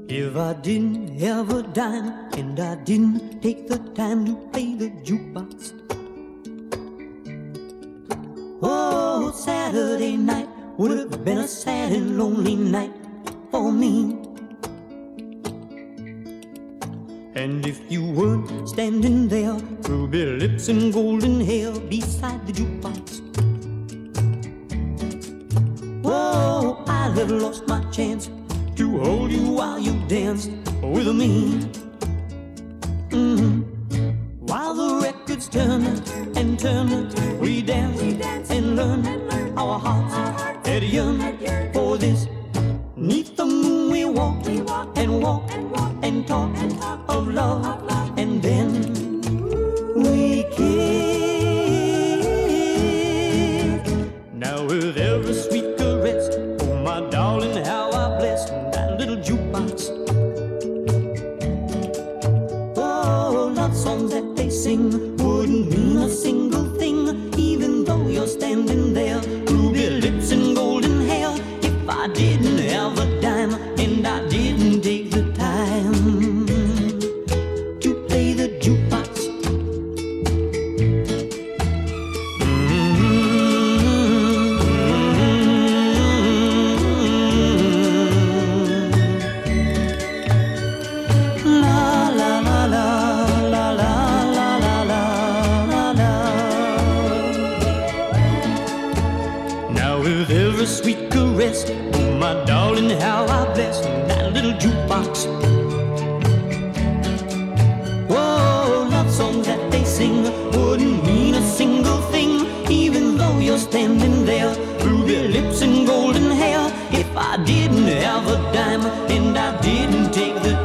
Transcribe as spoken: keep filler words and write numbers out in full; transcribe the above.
If I didn't have a dime and I didn't take the time to play the jukebox, oh, Saturday night would have been a sad and lonely night for me. And if you weren't standing there, ruby lips and golden hair beside the jukebox, oh, I'd have lost my chance to hold you while you danced with me. Mm-hmm. While the records turn and turn, we dance and learn. Our hearts had yearned for this. Neath the moon we walk and walk and talk of love, and then we kiss. Now with every sweet caress, oh my darling, how I bless that little jukebox. Oh, love songs that they sing wouldn't mean a single thing, even though you're standing there, ruby lips and golden hair. If I didn't have a dime and I didn't take the time to play the jukebox. With every sweet caress, oh my darling, how I bless that little jukebox. Whoa, love songs that they sing wouldn't mean a single thing, even though you're standing there, ruby lips and golden hair. If I didn't have a dime and I didn't take the